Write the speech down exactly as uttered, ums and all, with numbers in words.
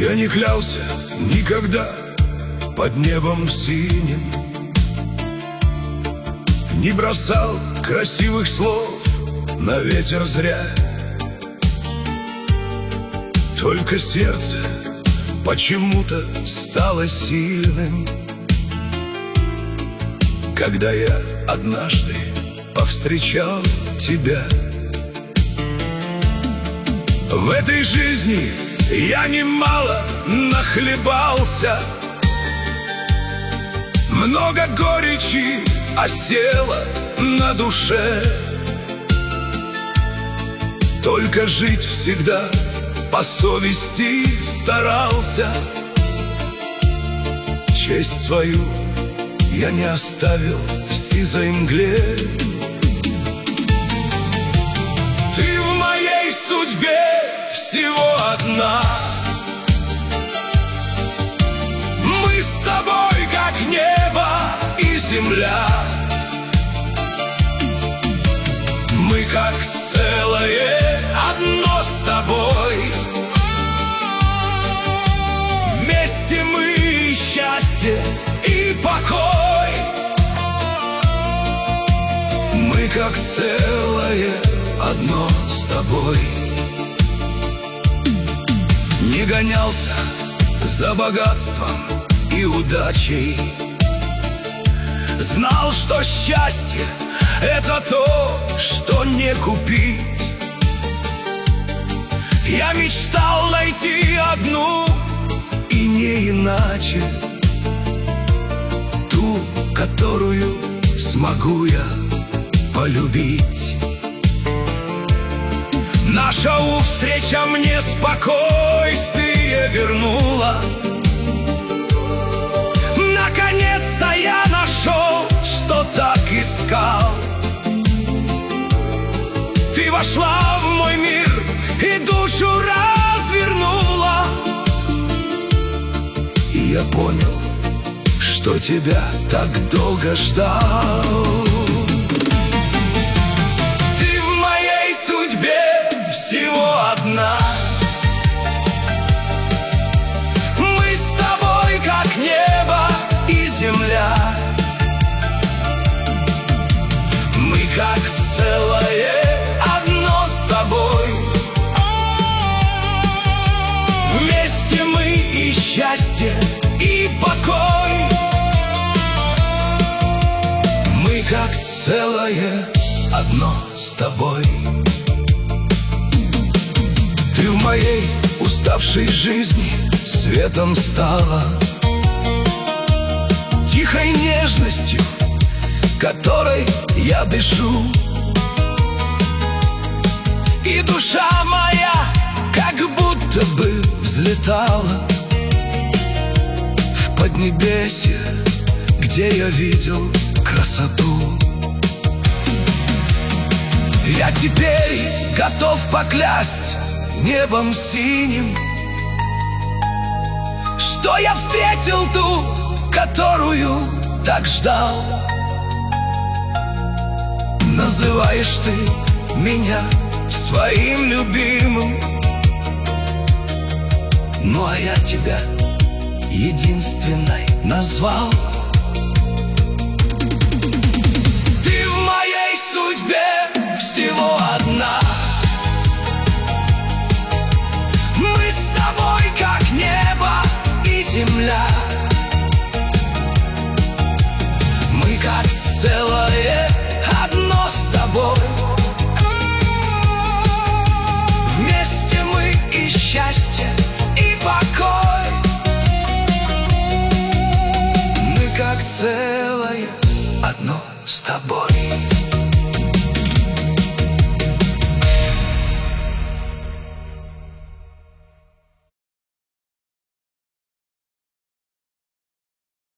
Я не клялся никогда под небом синим, не бросал красивых слов на ветер зря. Только сердце почему-то стало сильным, когда я однажды повстречал тебя. В этой жизни я немало нахлебался, много горечи осело на душе. Только жить всегда по совести старался, честь свою я не оставил в сизой мгле. Ты в моей судьбе всего одна, мы с тобой как небо и земля, мы как целое одно с тобой. Вместе мы и счастье, и покой, мы как целое одно с тобой. Не гонялся за богатством и удачей, знал, что счастье — это то, что не купить. Я мечтал найти одну, и не иначе, ту, которую смогу я полюбить. Наша встреча мне спокойствие вернула. Наконец-то я нашел, что так искал. Ты вошла в мой мир и душу развернула, и я понял, что тебя так долго ждал. Ты в моей судьбе всего одна, мы с тобой как небо и земля, мы как целое одно с тобой. Вместе мы и счастье, и покой, мы как целое одно с тобой. Ты в моей уставшей жизни светом стала, тихой нежностью, которой я дышу. И душа моя как будто бы взлетала в поднебесье, где я видел красоту. Я теперь готов поклясть небом синим, что я встретил ту, которую так ждал. Называешь ты меня своим любимым, ну а я тебя единственной назвал. Ты в моей судьбе всего одна, мы с тобой как небо и земля, мы как целое одно с тобой. Вместе мы и счастье, и покой, мы как целое одно с тобой.